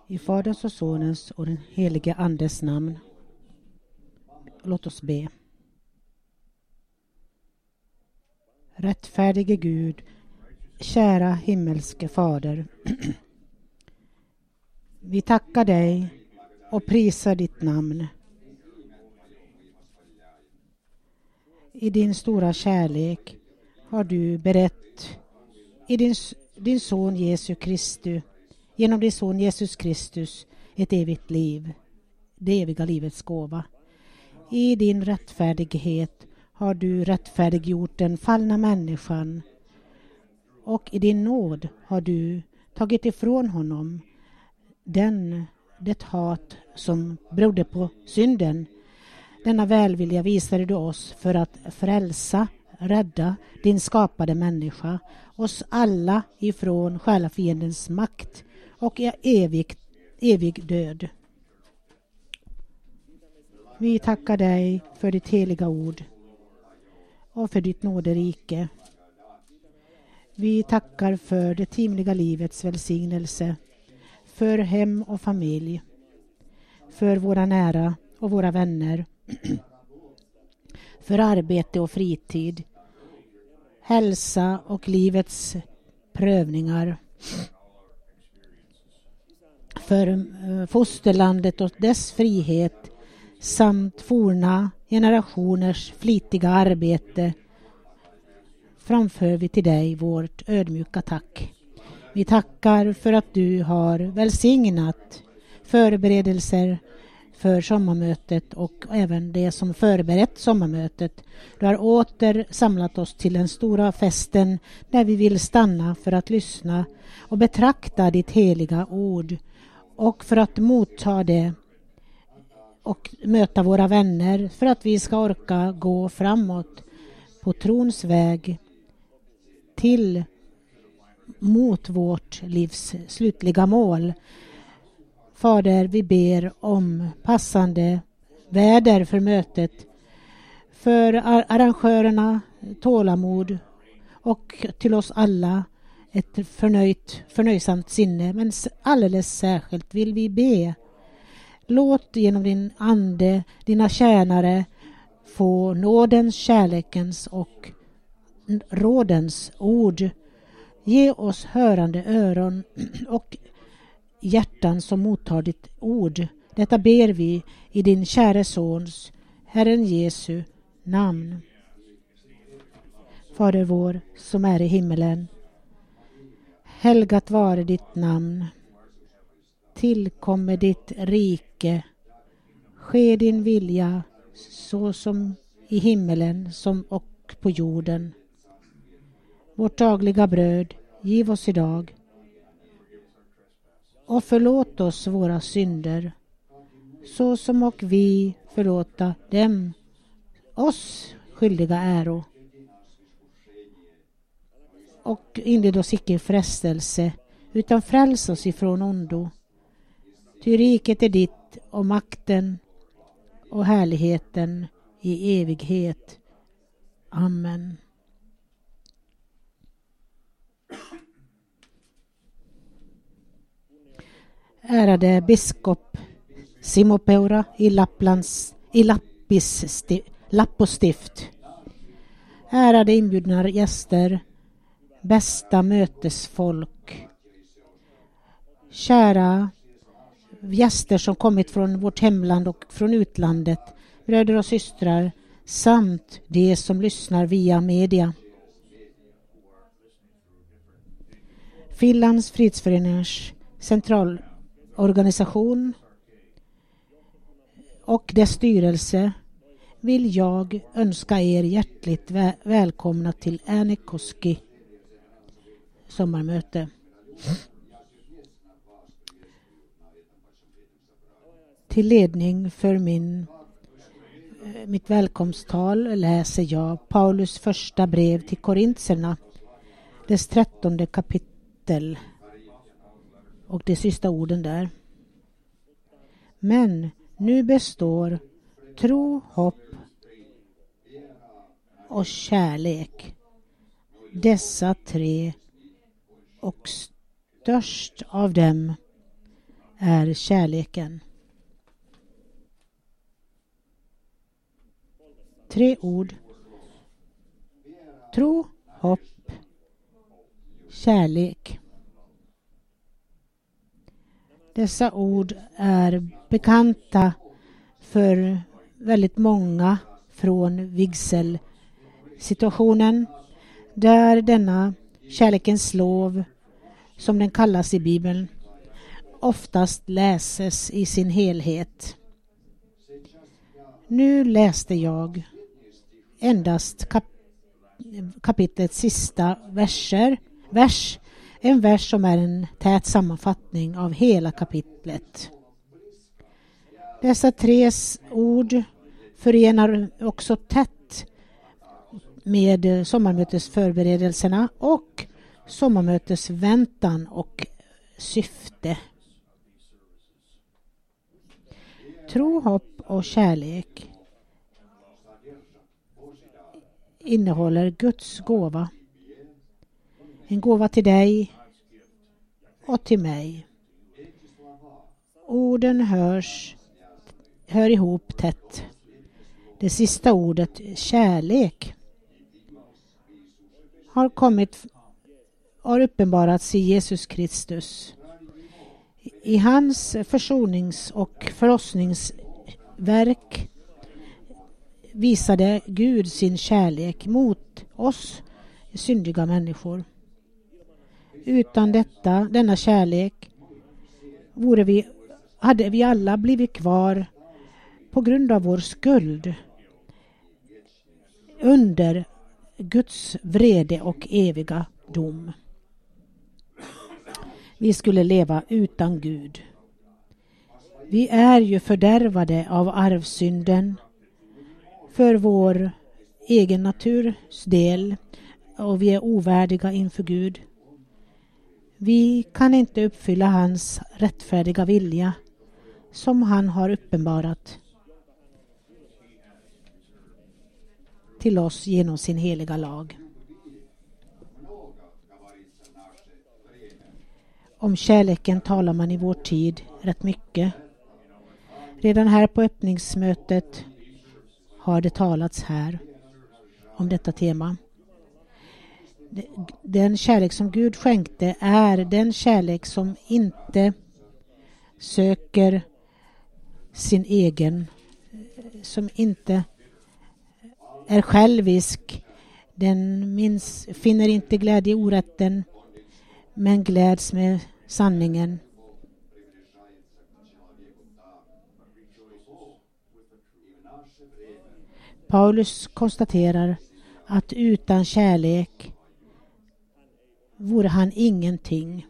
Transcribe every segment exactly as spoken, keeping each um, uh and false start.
I Faderns och Sonens och den helige Andes namn. Låt oss be. Rättfärdige Gud, kära himmelske Fader. Vi tackar dig och prisar ditt namn. I din stora kärlek har du berett i din, din son Jesus Kristus, genom din son Jesus Kristus, ett evigt liv, det eviga livets gåva. I din rättfärdighet har du rättfärdiggjort den fallna människan, och i din nåd har du tagit ifrån honom den, det hat som berodde på synden. Denna välvilja visade du oss för att frälsa, rädda din skapade människa, oss alla ifrån själafiendens makt och evig, evig död. Vi tackar dig för ditt heliga ord och för ditt nåderike. Vi tackar för det timliga livets välsignelse, för hem och familj, för våra nära och våra vänner, för arbete och fritid, hälsa och livets prövningar, för fosterlandet och dess frihet samt forna generationers flitiga arbete framför vi till dig vårt ödmjuka tack. Vi tackar för att du har välsignat förberedelser för sommarmötet och även det som förberett sommarmötet. Du har åter samlat oss till den stora festen där vi vill stanna för att lyssna och betrakta ditt heliga ord och för att motta det och möta våra vänner för att vi ska orka gå framåt på trons väg till mot vårt livs slutliga mål. Fader, vi ber om passande väder för mötet, för arrangörerna tålamod och till oss alla ett förnöjt, förnöjsamt sinne. Men alldeles särskilt vill vi be. Låt genom din ande, dina tjänare få nådens, kärlekens och rådens ord. Ge oss hörande öron och hjärtan som mottar ditt ord. Detta ber vi i din kära sons, Herren Jesu namn. Fader vår som är i himmelen. Helgat vare ditt namn. Tillkommer ditt rike. Ske din vilja så som i himmelen som och på jorden. Vårt dagliga bröd giv oss idag. Och förlåt oss våra synder, så som och vi förlåta dem oss skyldiga äro. Och inled oss icke i frestelse, utan fräls oss ifrån ondo. Ty riket är ditt och makten och härligheten i evighet. Amen. Ärade biskop Simo Peura i Lapplands i Lappis sti, Lappo stift. Ärade inbjudna gäster, bästa mötesfolk. Kära gäster som kommit från vårt hemland och från utlandet, bröder och systrar samt de som lyssnar via media. Finlands Fridsföreningars centralorganisation och dess styrelse vill jag önska er hjärtligt väl- välkomna till Äänekoski sommarmöte. Till ledning för min, mitt välkomsttal läser jag Paulus första brev till Korintierna, dess trettonde kapitel och de sista orden där. Men nu består tro, hopp och kärlek, dessa tre, och störst av dem är kärleken. Tre ord. Tro, hopp, kärlek. Dessa ord är bekanta för väldigt många från vigselsituationen, där denna kärlekens lov, som den kallas i Bibeln, oftast läses i sin helhet. Nu läste jag endast kap- kapitlets sista verser, vers, en vers som är en tät sammanfattning av hela kapitlet. Dessa tre ord förenar också tätt med sommarmötesförberedelserna och sommarmötes väntan och syfte. Tro, hopp och kärlek innehåller Guds gåva. En gåva till dig och till mig. Orden hörs, hör ihop tätt. Det sista ordet, kärlek, har kommit har uppenbarats i Jesus Kristus. I hans försonings- och förlossningsverk visade Gud sin kärlek mot oss syndiga människor. Utan detta, denna kärlek vore vi, hade vi alla blivit kvar på grund av vår skuld under Guds vrede och eviga dom. Vi skulle leva utan Gud. Vi är ju fördärvade av arvsynden för vår egen naturs del, och vi är ovärdiga inför Gud. Vi kan inte uppfylla hans rättfärdiga vilja som han har uppenbarat till oss genom sin heliga lag. Om kärleken talar man i vår tid rätt mycket. Redan här på öppningsmötet har det talats här om detta tema. Den kärlek som Gud skänkte är den kärlek som inte söker sin egen, som inte är självisk. Den minns, finner inte glädje i orätten, men gläds med sanningen. Paulus konstaterar att utan kärlek vore han ingenting.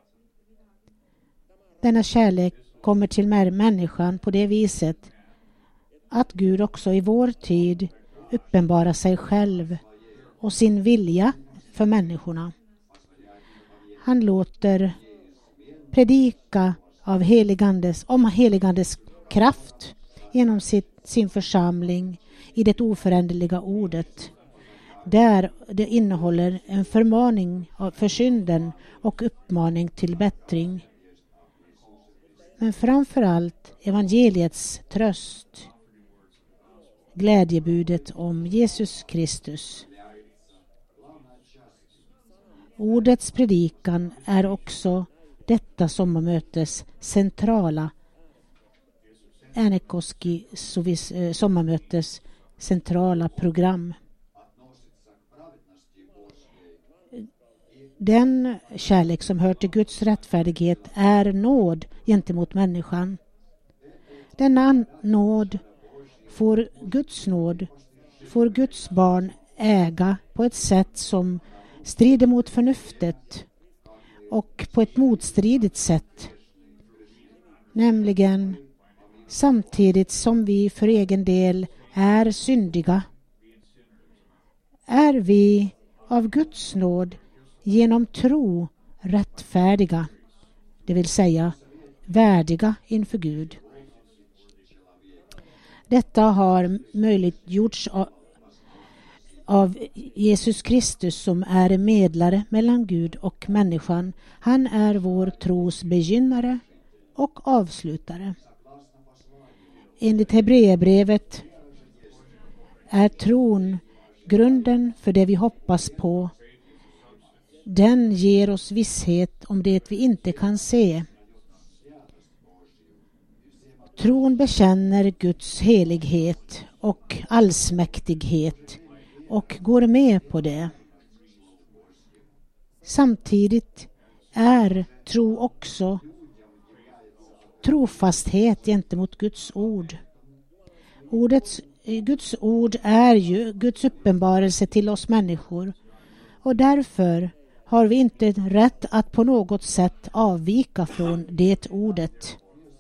Denna kärlek kommer till människan på det viset att Gud också i vår tid uppenbarar sig själv och sin vilja för människorna. Han låter predika av heligandes, om heligandes kraft genom sitt, sin församling i det oföränderliga ordet. Där det innehåller en förmaning för synden och uppmaning till bättring. Men framförallt evangeliets tröst, glädjebudet om Jesus Kristus. Ordets predikan är också detta sommarmötes centrala Äänekoski sommarmötes centrala program. Den kärlek som hör till Guds rättfärdighet är nåd gentemot människan. Denna nåd får Guds nåd, får Guds barn äga på ett sätt som strider mot förnuftet och på ett motstridigt sätt. Nämligen samtidigt som vi för egen del är syndiga, är vi av Guds nåd genom tro rättfärdiga, det vill säga värdiga inför Gud. Detta har möjliggjorts av, av Jesus Kristus som är medlare mellan Gud och människan. Han är vår tros begynnare och avslutare. Enligt Hebreerbrevet är tron grunden för det vi hoppas på. Den ger oss visshet om det vi inte kan se. Tron bekänner Guds helighet och allsmäktighet och går med på det. Samtidigt är tro också trofasthet gentemot Guds ord. Ordets, Guds ord är ju Guds uppenbarelse till oss människor, och därför har vi inte rätt att på något sätt avvika från det ordet.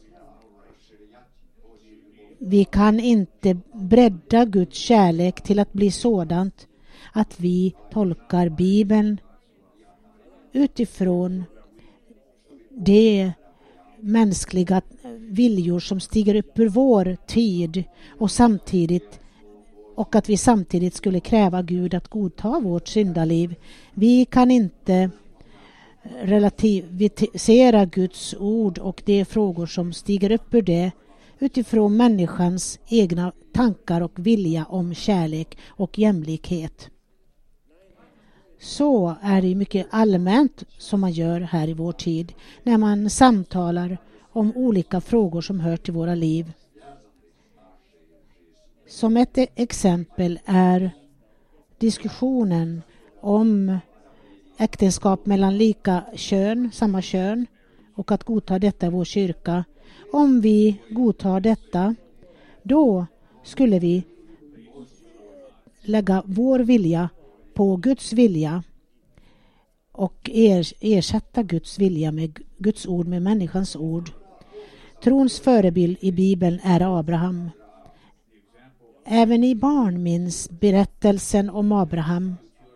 Vi kan inte bredda Guds kärlek till att bli sådant att vi tolkar Bibeln utifrån de mänskliga viljor som stiger upp ur vår tid och samtidigt och att vi samtidigt skulle kräva Gud att godta vårt syndaliv. Vi kan inte relativisera Guds ord och de frågor som stiger upp ur det utifrån människans egna tankar och vilja om kärlek och jämlikhet. Så är det mycket allmänt som man gör här i vår tid när man samtalar om olika frågor som hör till våra liv. Som ett exempel är diskussionen om äktenskap mellan lika kön, samma kön, och att godta detta i vår kyrka. Om vi godtar detta, då skulle vi lägga vår vilja på Guds vilja och ersätta Guds vilja med Guds ord med människans ord. Trons förebild i Bibeln är Abraham. Även i barn minns berättelsen om Abraham.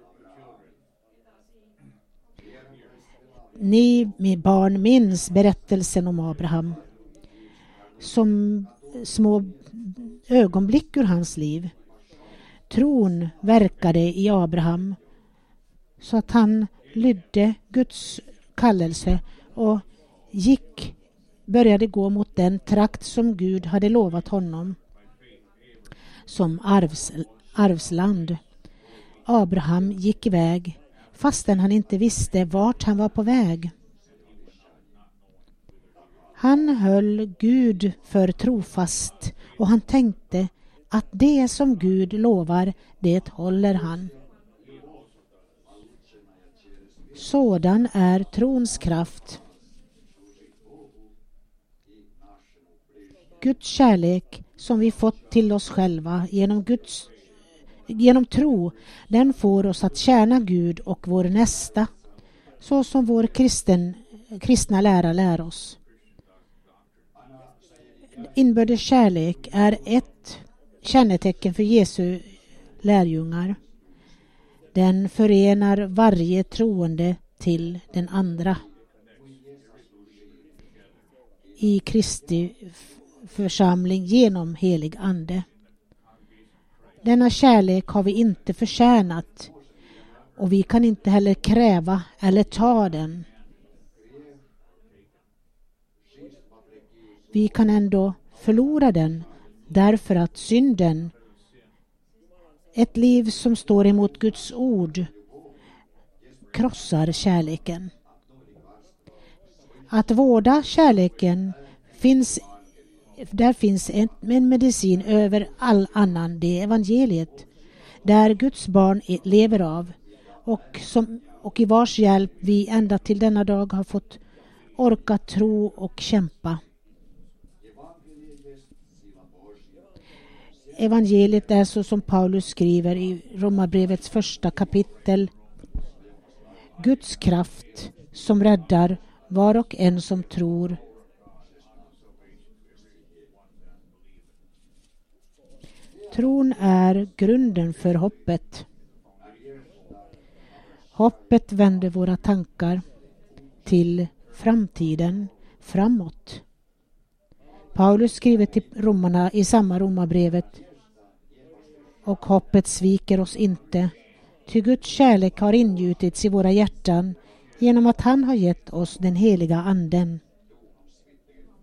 Ni med barn minns berättelsen om Abraham som små ögonblick ur hans liv. Tron verkade i Abraham så att han lydde Guds kallelse och gick, började gå mot den trakt som Gud hade lovat honom som arvs, arvsland. Abraham gick iväg fastän han inte visste vart han var på väg. Han höll Gud för trofast och han tänkte att det som Gud lovar, det håller han. Sådan är trons kraft. Guds kärlek som vi fått till oss själva genom Guds genom tro, den får oss att tjäna Gud och vår nästa, så som vår kristen, kristna lära lär oss. Inbördes kärlek är ett kännetecken för Jesu lärjungar. Den förenar varje troende till den andra. I Kristi församling genom helig ande. Denna kärlek har vi inte förtjänat och vi kan inte heller kräva eller ta den. Vi kan ändå förlora den därför att synden, ett liv som står emot Guds ord, krossar kärleken. Att vårda kärleken finns, där finns en, en medicin över all annan, det är evangeliet, där Guds barn lever av och, som, och i vars hjälp vi ända till denna dag har fått orka tro och kämpa. Evangeliet är så som Paulus skriver i Romarbrevets första kapitel. Guds kraft som räddar var och en som tror. Tron är grunden för hoppet. Hoppet vänder våra tankar till framtiden, framåt. Paulus skriver till romarna i samma romarbrevet: och hoppet sviker oss inte, ty Guds kärlek har ingjutits i våra hjärtan genom att han har gett oss den heliga anden.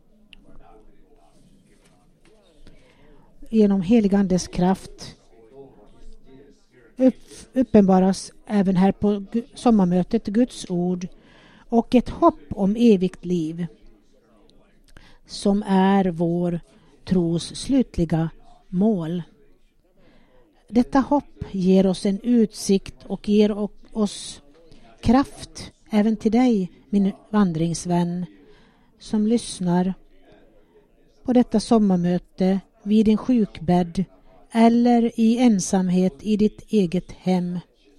genom heligandes kraft upp, uppenbaras även här på sommarmötet Guds ord och ett hopp om evigt liv som är vår tros slutliga mål. Detta hopp ger oss en utsikt och ger oss kraft även till dig, min vandringsvän, som lyssnar på detta sommarmöte vid din sjukbädd eller i ensamhet i ditt eget hem.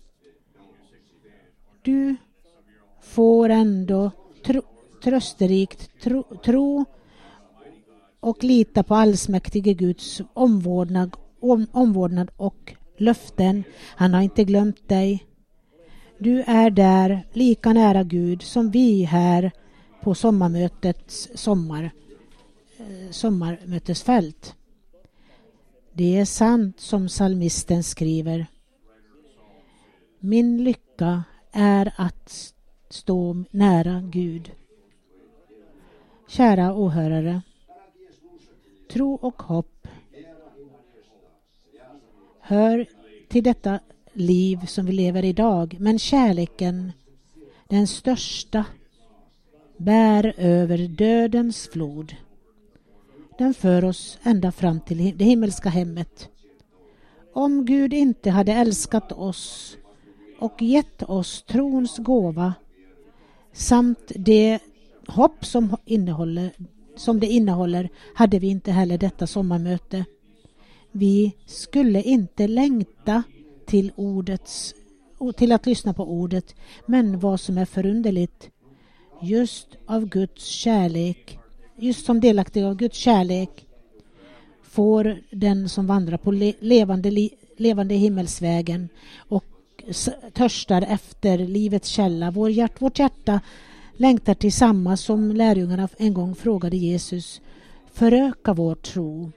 Du får ändå tro, trösterikt tro, tro och lita på allsmäktige Guds omvårdnad, om, omvårdnad och löften. Han har inte glömt dig. Du är där lika nära Gud som vi här på sommarmötets sommar, eh, sommarmötesfält. Det är sant som psalmisten skriver. Min lycka är att stå nära Gud. Kära åhörare, tro och hopp hör till detta liv som vi lever idag, men kärleken, den största, bär över dödens flod. Den för oss ända fram till det himmelska hemmet. Om Gud inte hade älskat oss och gett oss trons gåva samt det hopp som, innehåller, som det innehåller, hade vi inte heller detta sommarmöte. Vi skulle inte längta till ordets, till att lyssna på ordet, men vad som är förunderligt, just av Guds kärlek, just som delaktig av Guds kärlek, får den som vandrar på le- levande, levande himmelsvägen och törstar efter livets källa. Vår hjärt, vårt hjärta längtar till samma som lärjungarna en gång frågade Jesus: föröka vår tro.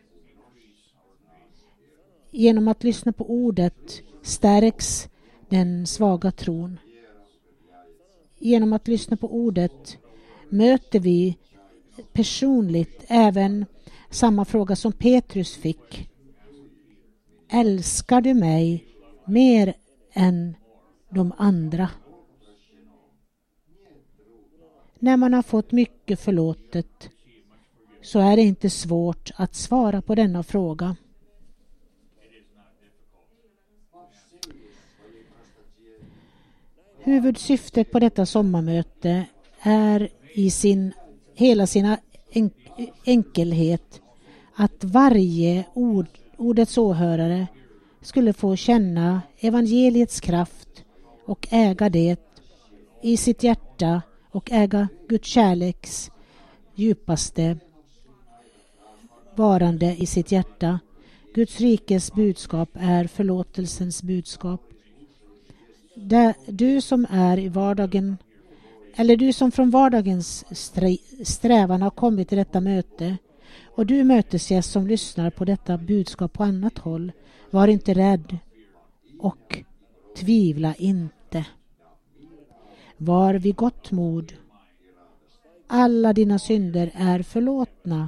Genom att lyssna på ordet stärks den svaga tron. Genom att lyssna på ordet möter vi personligt även samma fråga som Petrus fick. Älskar du mig mer än de andra? När man har fått mycket förlåtet så är det inte svårt att svara på denna fråga. Huvudsyftet på detta sommarmöte är i sin hela sin enkelhet att varje ord, ordets åhörare skulle få känna evangeliets kraft och äga det i sitt hjärta och äga Guds kärleks djupaste varande i sitt hjärta. Guds rikes budskap är förlåtelsens budskap. Där du som är i vardagen, eller du som från vardagens strä- strävan har kommit till detta möte, och du mötesgäst som lyssnar på detta budskap på annat håll, var inte rädd och tvivla inte. Var vid gott mod. Alla dina synder är förlåtna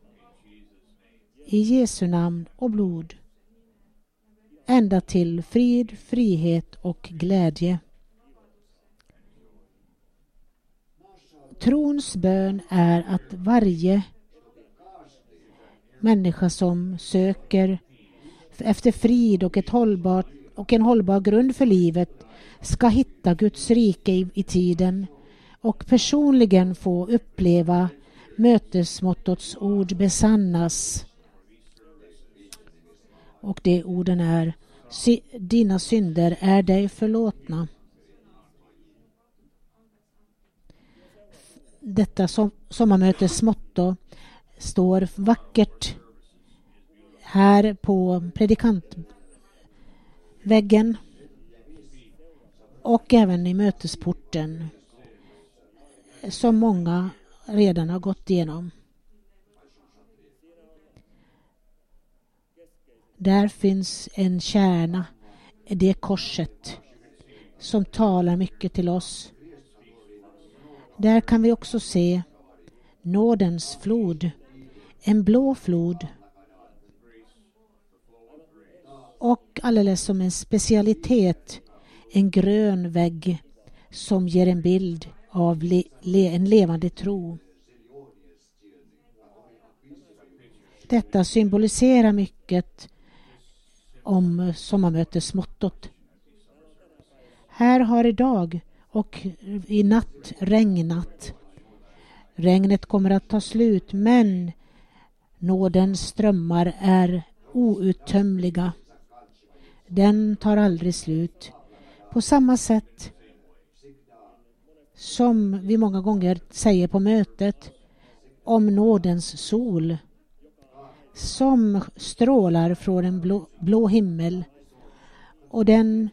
i Jesu namn och blod, ända till frid, frihet och glädje. Trons bön är att varje människa som söker efter frid och, ett hållbart, och en hållbar grund för livet ska hitta Guds rike i, i tiden och personligen få uppleva mötesmottots ord besannas. Och det orden är: dina synder är dig förlåtna. Detta som, sommarmötes motto står vackert här på predikantväggen och även i mötesporten, som många redan har gått igenom. Där finns en kärna, det korset, som talar mycket till oss. Där kan vi också se nådens flod, en blå flod och alldeles som en specialitet en grön vägg som ger en bild av le- le- en levande tro. Detta symboliserar mycket om sommarmötesmottot. Här har idag och i natt regnat. Regnet kommer att ta slut, men nådens strömmar är outtömliga. Den tar aldrig slut. På samma sätt som vi många gånger säger på mötet om nådens sol som strålar från en blå, blå himmel, och den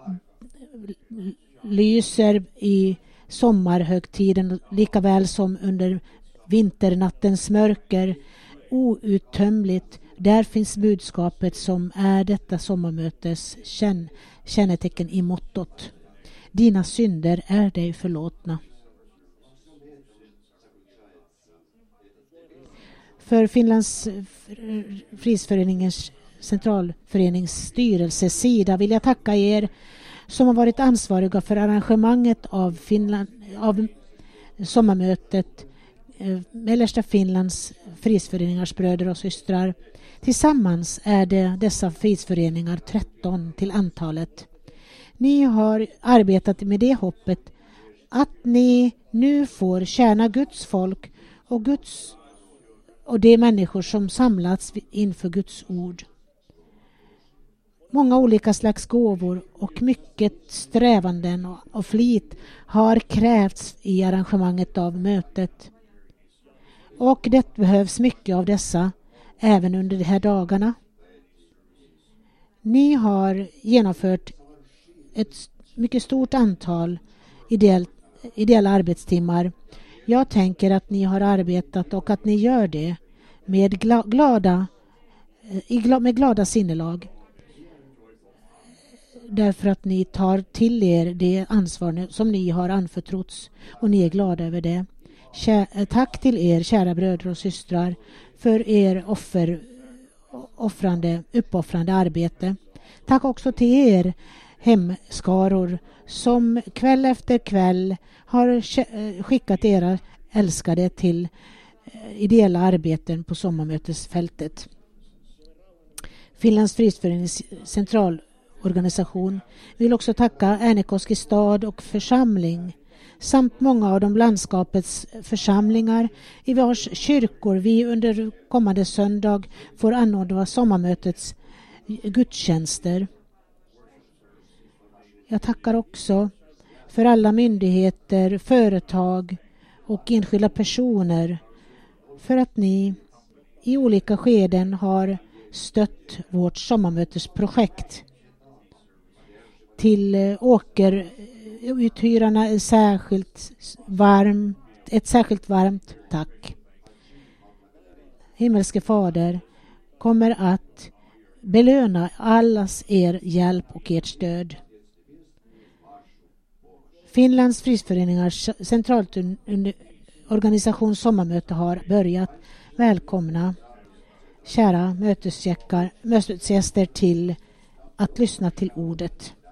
lyser i sommarhögtiden lika väl som under vinternattens mörker outtömligt. Där finns budskapet som är detta sommarmötes känn, kännetecken i mottot. Dina synder är dig förlåtna. För Finlands Frihetsföreningens centralföreningsstyrelses sida vill jag tacka er som har varit ansvariga för arrangemanget av, Finland, av sommarmötet eh, Mellersta Finlands Frihetsföreningars bröder och systrar. Tillsammans är det dessa frihetsföreningar tretton till antalet. Ni har arbetat med det hoppet att ni nu får tjäna Guds folk och Guds och de människor som samlats inför Guds ord. Många olika slags gåvor och mycket strävanden och flit har krävts i arrangemanget av mötet. Och det behövs mycket av dessa även under de här dagarna. Ni har genomfört ett mycket stort antal ideell, ideella arbetstimmar. Jag tänker att ni har arbetat och att ni gör det med glada, med glada sinnelag. Därför att ni tar till er det ansvar som ni har anförtrotts och ni är glada över det. Kär, tack till er kära bröder och systrar för er offer, offrande, uppoffrande arbete. Tack också till er hemskaror som kväll efter kväll har skickat era älskade till ideella arbeten på sommarmötesfältet. Finlands Frihetsförenings centralorganisation vill också tacka Äänekoski stad och församling samt många av de landskapets församlingar i vars kyrkor vi under kommande söndag får anordna sommarmötets gudstjänster. Jag tackar också för alla myndigheter, företag och enskilda personer för att ni i olika skeden har stött vårt sommarmötesprojekt. Till åkeruthyrarna är särskilt varmt, ett särskilt varmt tack. Himmelske Fader kommer att belöna allas er hjälp och ert stöd. Finlands Frihetsföreningars centralorganisation sommarmöte har börjat. Välkomna kära mötesgäster till att lyssna till ordet.